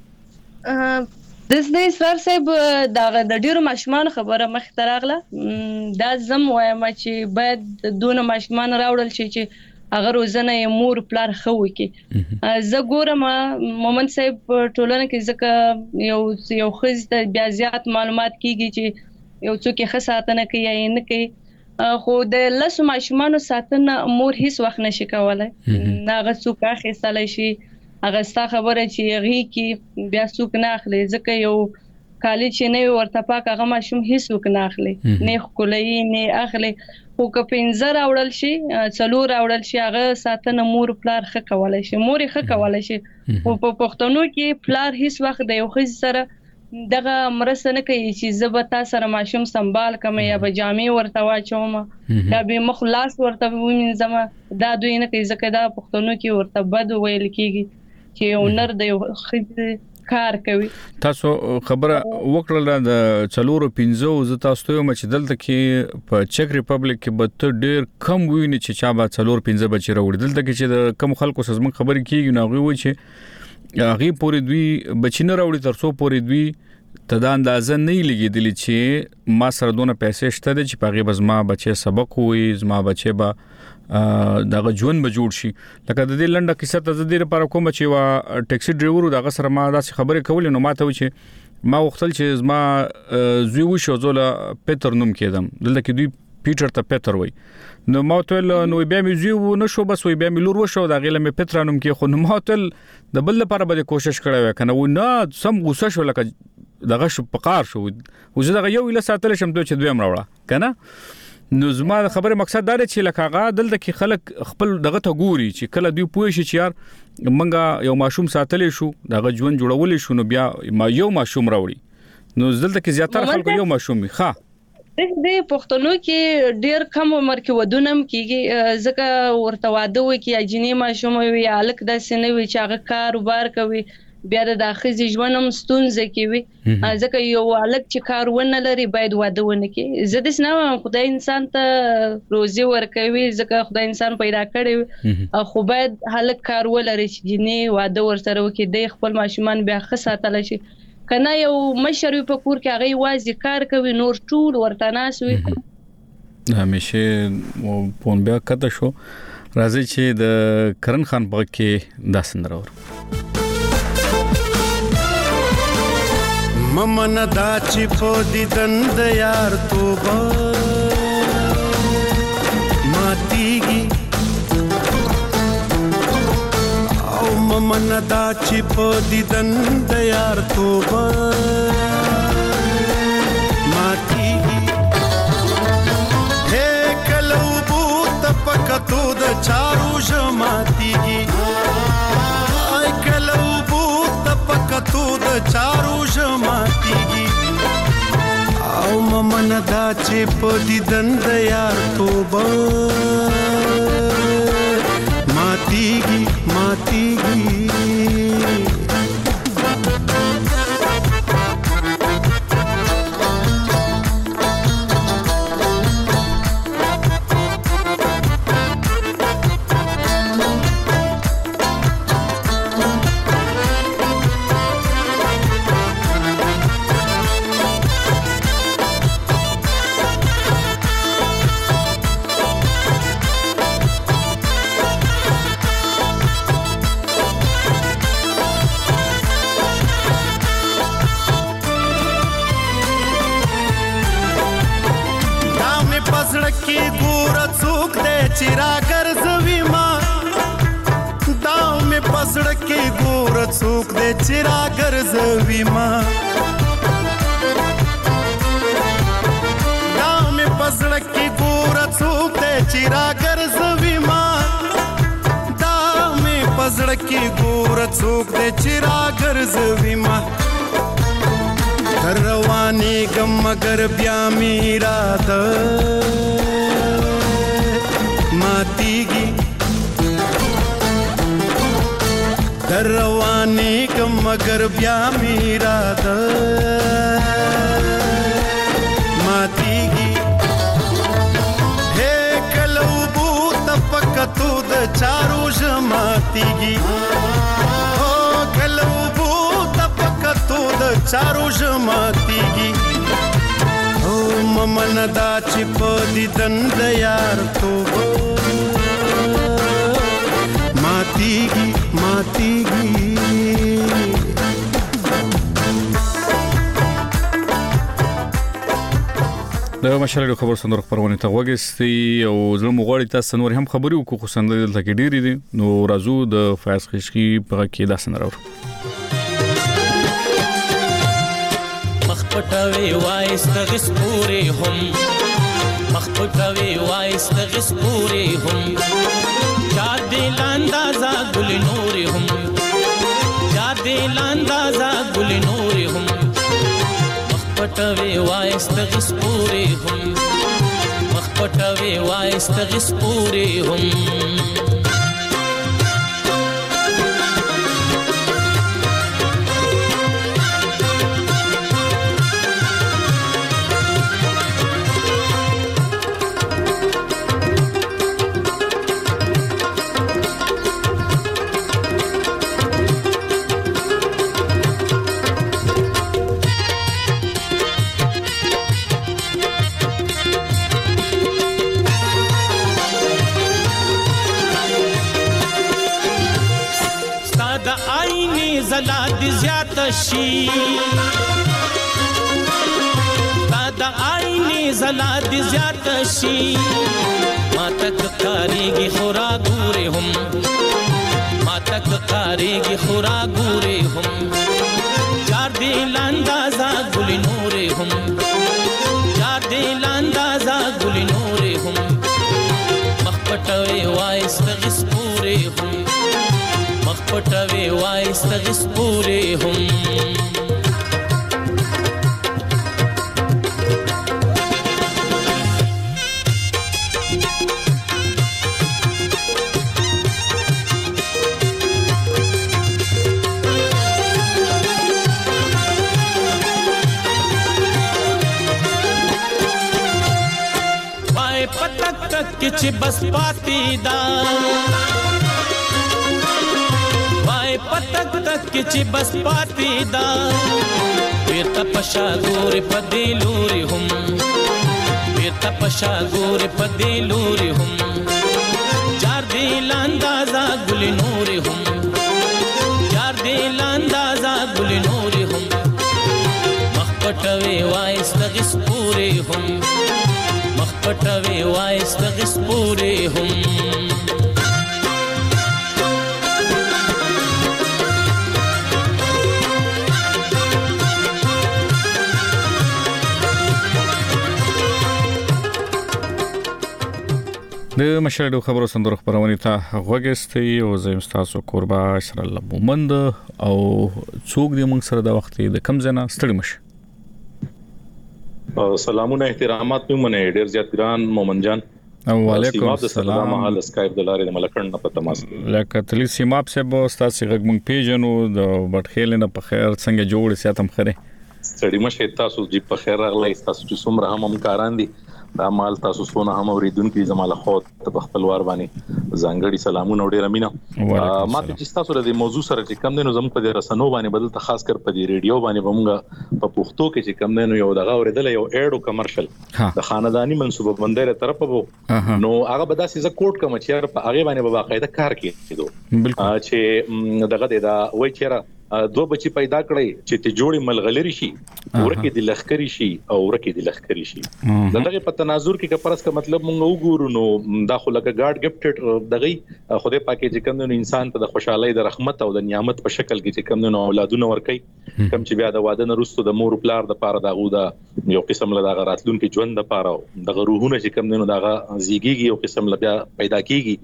د دې سر صاحب د ډیرو ماشومان خبره مخ تراغله دا زم وایم چې باید دونه ماشومان راوړل شي چې هغه روزنه مور پلار خو کی زه ګورم مومن صاحب ټولنه کې ځکه یو خز د بیا زیات معلومات کیږي چې یو څوک یې خساتنه کوي یا نه کوي خو د لاسو ماشومان ساتنه مور هیڅ وخت نشي کولای هغه څوک اخیستل شي هغه ستا خبره چې غي کی بیا څوک نه اخلي ځکه یو کالج نه ورته پاک هغه ماشوم هیڅ څوک نه اخلي نه خولای نه اخلي خو که پنځه راوړل شي څلور راوړل شي هغه ساتنه مور پلار خه کولای شي مور خه کولای شي او په پښتنو کې پلار هیڅ وخت د یو خځ سره دغه مرسته نه کوي چې زبتا سره ماشوم سنبال کمه یا بجامي ورته واچوم دا به مخلاص ورته وینځم دا دوی نه کوي ځکه دا پښتنو کې ورته بد ویل کیږي چې اونر د یو خځ کار کوي تاسو خبره وکړه د چلورو 15 ز تاسو ته مچ دلته کې په چک ریپبلیک کې به ډیر کم ویني چې چا به چلور 15 بچی راوړي دلته کې چې د کم خلکو سره خبرې کیږي نو غوي چې هغه پوری دوی بچی نه راوړي ترڅو پوری دوی تدا اندازه نه لګیدلی چې ما سره دونه پیسې شته چې پاغي بزما بچي سبق وي زما بچي به دغه ژوند به جوړ شي لکه د دې لنډه کیسه ته د دې لپاره کوم چې وا ټیکسي ډرایور دغه سره ما داسې خبرې کولې نو ماته و چې ما وختل چې زما زوی وشو زوله پټر نوم کېدم دلته کې دوی پیټر ته پټر وای نو ما ته نو بیا مې زوی و نشو بس وای بیا مې لور وشو دا غیله مې پټر نوم کې خو نو ما ته د بل لپاره به کوشش کړی وکنه و نه سم غوسه شو لکه دغه شو پقار شو و زه دغه یو ویله ساتل شم ته چې دوی امر وړه کنه نو زما خبره مقصد دا چې لکه هغه دلته کې خلک خپل دغه ته ګوري چې کله دوی پوه شي چې یار منګه یو ماشوم ساتلې شو دغه ژوند جوړولې شو نو بیا ما یو ماشوم راوړي نو دلته کې زیاتره خلکو یو ماشوم ښه د پښتنو کې ډیر کم عمر کې ودونم کیږي ځکه ورته واده وي کې اجنی ماشوم وي یا الک د سینې وي چې هغه کاروبار کوي بیا د اخیزي ژوندم ستونزه کوي ځکه یو الک چې کارونه لري باید واده ونه کوي زه د سنم خدای انسان ته روزي ورکوي ځکه خدای انسان پیدا کړی خو باید الک کار ولري چې جنې واده ورسره وکړي د خپل ماشومان بیا خساتل شي کنه یو مشر په کور کې هغه واځي کار کوي نور ټول ورته ناس وي همیشه پون بیا کته شو راځي چې د کرن خان په کې داسندر اور ممن دا چې په دیدن د یار توبه ماتیږي او ممن دا چې په دیدن د یار توبه ماتیږي هې کلو بوت پکتو د چارو ژماتیږي آی کلو بوت پکتو د چارو ژماتیږي او ممن دا چې په دیدن د یار توبه ماتیږي मगर ब्या मेरा द मातीगी दरवाने का मगर ब्या मेरा द मातीगी हे कलबू तपकतु द चारू जमातीगी ओ कलबू तपकतु द चारू जमातीगी मन دا چې په دیدن د یار توبه ماتیږي د مشالې خبر سندره خبرونه ته وګستي او زړه مغوړی تاسو نور هم خبري وکړو خو سندره دلته کې ډېری دي نو راځو د فیاض خشکی په کې دا سندره مخپټوي وایستغس پوره هم مخپټوي وایستغس پوره هم چا دل اندازا ګل نور هم چا دل اندازا ګل نور هم مخپټوي وایستغس پوره هم مخپټوي وایستغس پوره هم زلا د زیات شي دا عیني زلا د زیات شي ما تک کاریږي خورا ګوره هم ما تک کاریږي خورا ګوره هم چار دی لاندازا ګل نور هم چار دی لاندازا ګل نور هم مخپټوي وایستغس پوره هم مخپټوي وایستغس پوره هم وای پتک تک چې بس پاتې دا پتک تک چې بس پاتې دا بیرته پشا ګور پدې لوري هم بیرته پشا ګور پدې لوري هم چار دې لاندازا ګل نور هم چار دې لاندازا ګل نور هم مخپټوي وایستغس پوره هم مخپټوي وایستغس پوره هم د مشالې خبرو سندره خبرونه ته غوږستي او زم تاسو قربا اشر الله مومند او څوک دې موږ سره د وخت د کم زنه ستړي مشه سلامونه احترامات په منه ډیر زیات ګران مومن جان وعلیکم السلام حال اسکایپ د لارې د ملکن نه پته ماس لکه تلی سیماب سه بو تاسو غږ مونږ پیژنو د بټخیل نه په خیر څنګه جوړ ساتم خره سړی مشه تاسو جی په خیر راغلی تاسو چې څومره هم کاران دي دا مال تاسو سونه هم اوریدونکو زماله خو په خپلوار باندې ځانګړي سلامونه ډیر امینه ما ته چې تاسو د موضوع سره چې کم دینو زموږ په رسنو باندې بدل ته خاص کر په دی ریډیو باندې بمږه په پښتو کې چې کم دینو یو دغه اوریدل یو اډو کمرشل د خاندانی منسوبه بندره طرف وو نو هغه به داسې ز کوټ کوم چې په هغه باندې به باقاعده کار کوي چې دغه دا وای چیرې دوه بچي پیدا کړی چې ته جوړي ملغلری شي ورکه د لخکری شي او ورکه د لخکری شي دغه په تناظر کې کپرس کا مطلب مونږ وګورو نو داخله لکه ګاډ گفټډ دغه خدای پاکي چې کوم انسان ته د خوشحالي د رحمت او د نعمت په شکل کې چې کوم اولادونه ورکي کم چې بیا د واده نه وروسته د مور پلار د پاره دغه د یو قسم له دغه راتلونکو ژوند د پاره دغه روحونه چې کوم دغه زیږیږي یو قسم له بیا پیدا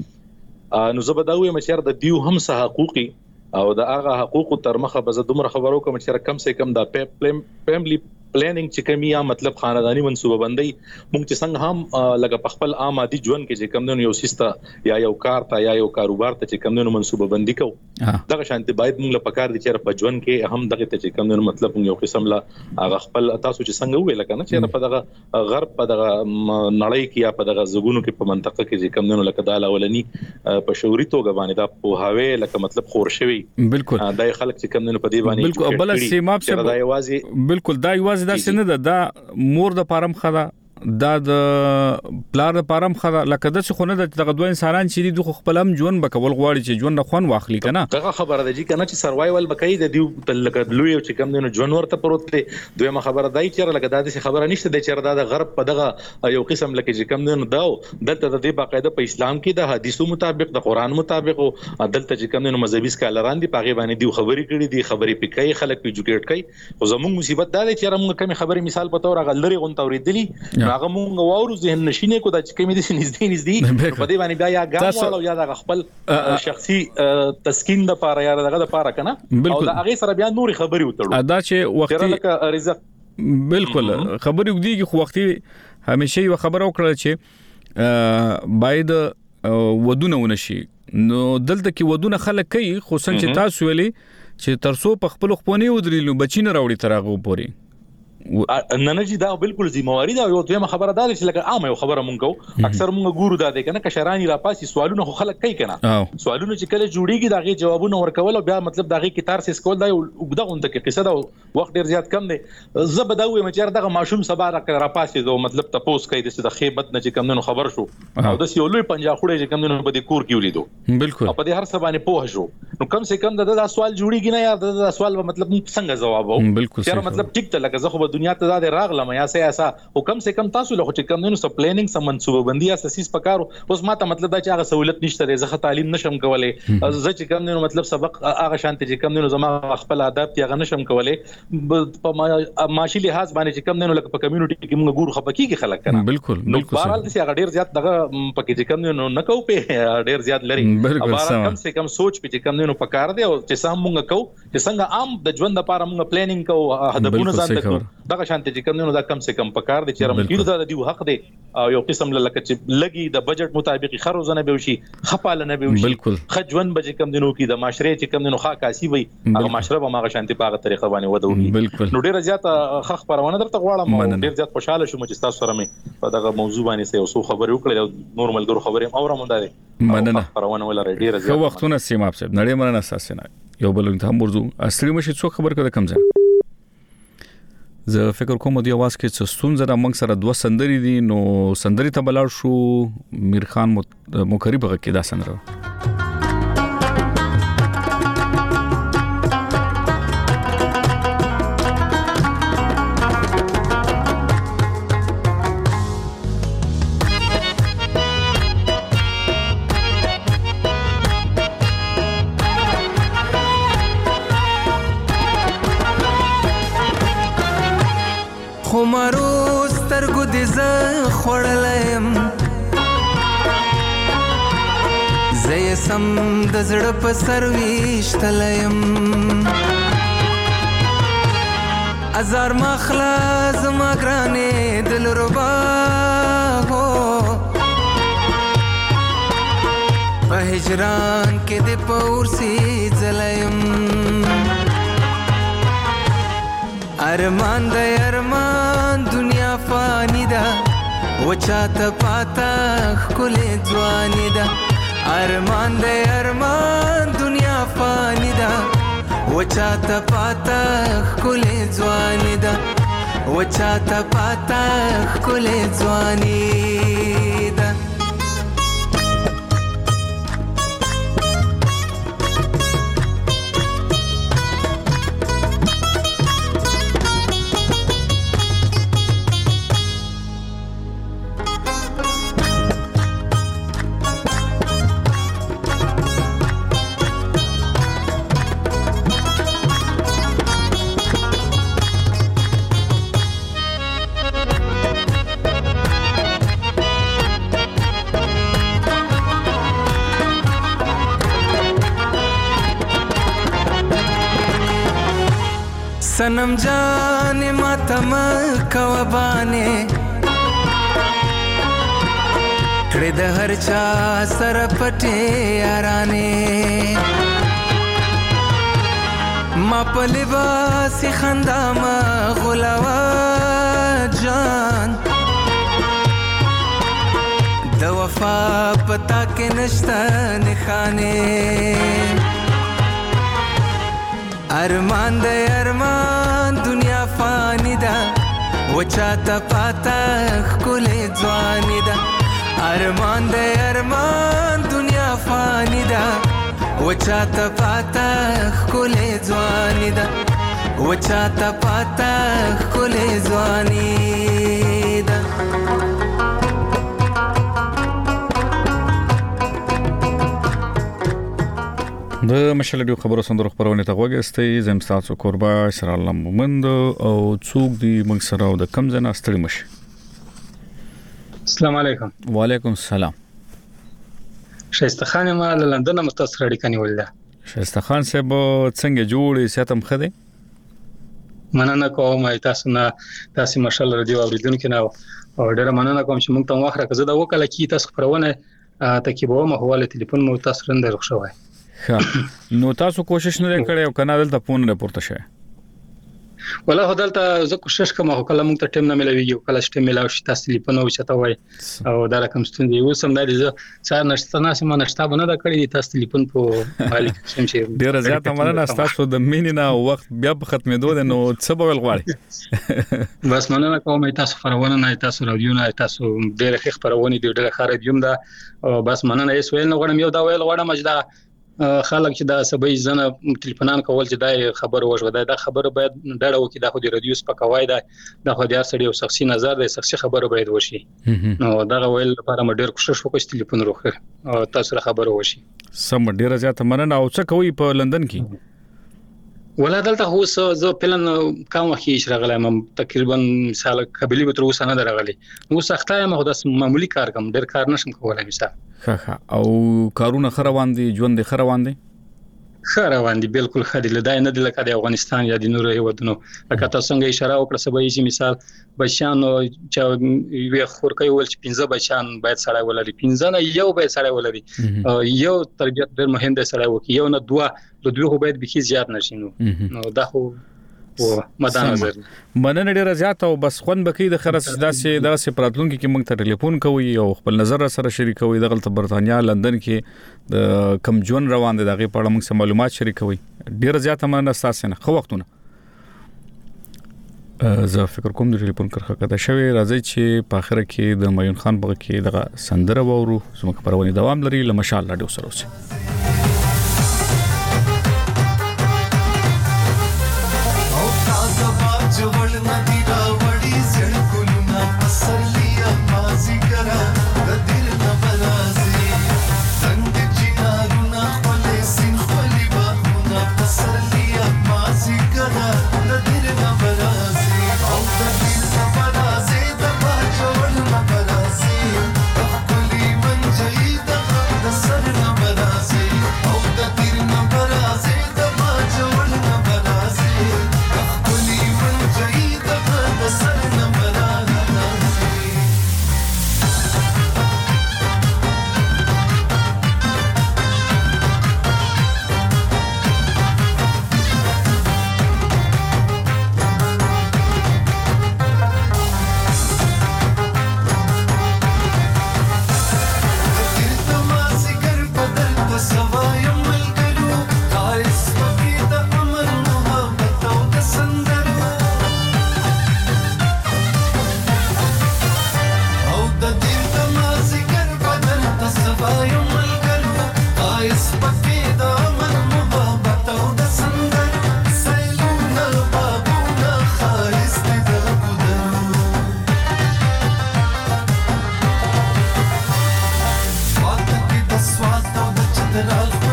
کیږي نو زبداوي مشر د دیو هم سه حقوقي او د هغه حقوقو تر مخه به زه دومره خبرو کوم چې کم سه کم د فیملی پلانینګ چې کمیا مطلب خاندانی منصوبه بندي مونږ چې څنګه هم لکه په خپل عام عادي ژوند کې چې کم نه یو سیستا یا یو کار ته یا یو کاروبار ته چې کم نه منصوبه بندي کو دغه شانتي باید مونږ له پکار دي چې په ژوند کې هم دغه ته چې کم نه مطلب یو قسم لا هغه خپل تاسو چې څنګه ویل کنه چې په دغه غرب په دغه نړۍ کې یا په دغه زګونو کې په منطقه کې چې کم نه لکه د اولنی په شعوري توګه باندې دا په هاوی لکه مطلب خور شوی بالکل دای خلک چې کم نه په دی باندې بالکل بل سیماب څه دا یوازې بالکل دا یوازې دا څنګه دا مور د پارم خدا دا د پلار د پارم خدا لکه د څه خونه د دوه انسانان چې د خپل هم ژوند بکول غواړي چې ژوند خون واخلي کنه دغه خبره ده چې کنه چې سروایوال بکای د دیو لکه لوی چې کم دینو ژوند ورته پروت دی دویمه خبره دی چې لکه د دې خبره نشته د چې د غرب په دغه یو قسم لکه چې کم دینو داو دلته د دې باقاعده په اسلام کې د حدیثو مطابق د قران مطابق دلته چې کم دینو مذهبي سکالران دي پاغه باندې دی خبرې کړي دي خبرې پکای خلک ایجوکیټ کوي خو زموږ مصیبت دا دی چې موږ کمی خبرې مثال په تور غلري غون توریدلی هغه موږ وورو ذهن نشینه کو د کمی د نږدې په دې باندې بیا یا ګام یا د خپل شخصي تسکین د پاره یا دغه د پاره کنه او د هغه سره بیا نور خبرې وتړو دا چې وختي رزق بالکل خبرې وګدي چې وختي همیشه یو خبره وکړه چې باید ودونه ونشي نو دلته کې ودونه خلک کوي خو څنګه تاسو ویلي چې ترسو په خپل خپونی ودرېلو بچی نه راوړي ترغه پوري نه جی دا بالکل ذمہواری دا یو ته خبره ده چې لکه عام یو خبره مونږ کو اکثر مونږ ګورو دا ده کنه کشرانی را پاسي سوالونه خو خلک کوي کنه سوالونه چې کله جوړیږي داغه جوابونه ورکول او بیا مطلب داغه کی تار سیس کول دا وګدا غونډه کې قصه دا وخت ډیر زیات کم دی زبداوي مچار دغه ماشوم سبا را پاسي دو مطلب تاسو کوي د خیبت نه چې کم نه خبر شو او د سیولوی پنجا خوړې چې کم نه په دې کور کې ولیدو بالکل په دې هر څه باندې پوه شو نو کم سے کم دا سوال جوړیږي نه یا دا سوال مطلب څنګه جواب وو بالکل چې مطلب ټیک ته لکه زه خو په دنیا ته دا لما یا سیاسا او کم سے کم تاسو له چې کم نو سم پلانینګ سم منصوبه بندي اساسي پکارو اوس ماته مطلب دا چې هغه سہولت نشته زه تعلیم نشم کولای زه چې کم نو مطلب سبق هغه شانت چې کم نو زما خپل عادت تی هغه نشم کولای په معاشي لحاظ باندې چې کم نو لکه په کمیونټي کې موږ ګورو خپکی کې خلک کنه بالکل بهرحال چې هغه ډیر زیات دغه پکې چې کم نو نه کو په ډیر زیات لري بهرحال کم سے کم سوچ په چې کم نو پکار دی او چې سم موږ کو چې څنګه عام د ژوند لپاره موږ پلانینګ کو هدفونه ځان تکو دغه شانت چې کم دا کم سے کم پکار دي چې رمکیدو دا دی حق دی او یو قسم لکه چې لګي د بجټ مطابق خروزنه به وشي خپاله نه به وشي خجون به کم دینو کې د معاشره چې کم دینو خا کاسي وي هغه معاشره به ماغه شانتي په طریقه باندې ودوي نو ډیر زیات خخ پرونه درته غواړم ډیر زیات خوشاله شوم چې تاسو سره مې په دغه موضوع باندې یو څو خبرې وکړې نورمال ګرو خبرې اورم ده مننه پرونه ولا ډیر زیات وختونه سیماب صاحب نړۍ مننه اساسنه یو بل ته مرزو اصلي مشي څو خبر کړه کم ځای زه فکر کوم د اواز کې څه ستونزه را موږ سره دوه سندري دي نو سندري ته بلار شو میر خان مکری بغه کې دا سندره خمارو سترګو دې زه خوړلم زه یې سم د زړه په سر ویشتلم ازار مخلا زما ګرانې دل ربا هو په هجران کې د پورسي زلیم ارمان د ارمان دنیا فانی ده وچاته پاتا خلې ځواني ده ارمان د ارمان دنیا فانی ده وچاته پاتا خلې ځواني ده وچاته پاتا خلې ځواني ده सनम जाने मातम कवबाने हृद हर चा सर पटे याराने मा पलिबासी खंदा मा गुलावा जान द वफा पता के नश्ता निखाने ارمان د ارمان دنیا فانی ده وچاته پاتا خلې ځواني ده ارمان د ارمان دنیا فانی ده وچاته پاتا خلې ځواني ده وچاته پاتا خلې ځواني ده د مشالډیو خبرو سندرو خبرونه ته وګورئ زم تاسو قربا سره الله مومند او څوک دی موږ سره د کم ځنا ستړي مشه. السلام علیکم. وعلیکم السلام. شایسته خان ما له لندن مستاسو اړیکه نیولې ده. شایسته خان صاحب څنګه جوړې ساتم خده؟ مننه کوم تاسو نه تاسو مشال رادیو اوریدونکو نه او ډیره مننه کوم چې موږ ته واخره کزه دا وکړه چې تاسو خبرونه تکیبو مهواله ټلیفون مو تاسو رنده رخصوي. نو تاسو کوشش نه کړی او کنه دلته فون راپورته شوی؟ ولا هدلته زه کوشش کوم او کله موږ ته ټیم نه ملويږي کله چې ټیم ملاوي شي تاسو ټلیفون او چته وای او دا رقم ستوندې اوسم نه دي زه څار نشته نه سم نشته بنه دا کړی تاسو ټلیفون په مالک سم شي ډیر زیات مننه تاسو د مینینا وخت بیا په ختمېدو ده نو څه به ول غواړي بس مننه کوم تاسو خبرونه نه تاسو رادیو نه تاسو ډیر خبرونه دي ډیر خارج یم دا بس مننه یې سویل نه غواړم یو دا ویل غواړم چې دا خلک چې دا سبي زنه ټلیفونان کول چې دا خبر وژو دا خبره باید ډړه وکي دا خو د رادیو سپکوي دا خو د هر سړي یو شخصي نظر دی شخصي خبره باید وشي نو دا ویل لپاره م ډیر کوشش وکړم چې ټلیفون روخه تاسو خبره وشي سم ډیر زیات مننه او څه کوي په لندن کې ولا دلته هو زه پلان کوم وخت یې شغله تقریبا مثال قبلي به تر اوسه نه درغلي نو سختای مخ د معمولی کار کوم ډیر کار نشم کولای مثال او کارونه خروان دي ژوند خروان دي خروان دي بالکل خدي لدای نه د لکه د افغانستان یا د نورو هیوادونو لکه تاسو څنګه اشاره وکړه سبا یې مثال بچانو چې وی خورکې ول چې 15 بچان باید سړی ولري 15 نه یو باید سړی ولري یو تربیت ډېر مهم دی سړی وکي یو نه دوه باید به زیات نشي نو دا خو او مدان نظر مننه ډیره زیات او بس خون بکی د خرڅ داسې پراتلونکو کې موږ ته ټلیفون کوي او خپل نظر سره شریکوي د غلط برتانیا لندن کې د کم جون روان دي دغه په اړه موږ سم معلومات شریکوي ډیره زیات مننه تاسو نه خو وختونه زه فکر کوم د ټلیفون کرخه کده شوی راځي چې په اخر کې د مایون خان بغه کې دغه سندره وورو زموږ پرونی دوام لري لمشال رادیو سره اوسه See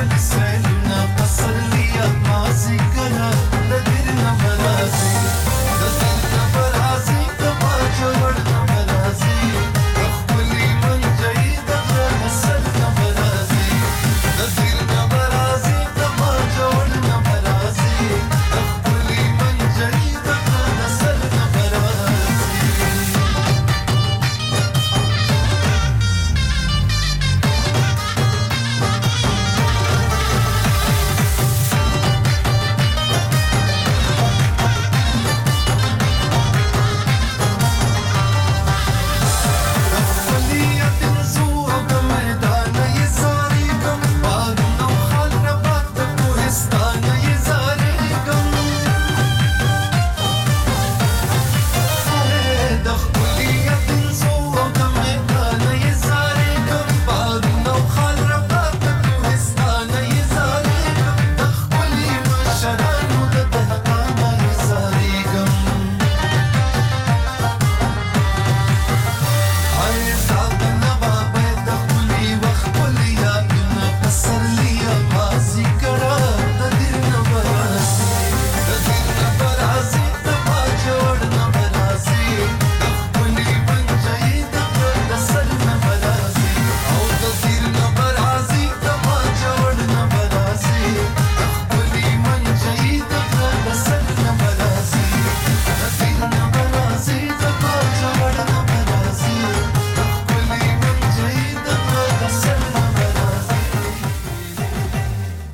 سلي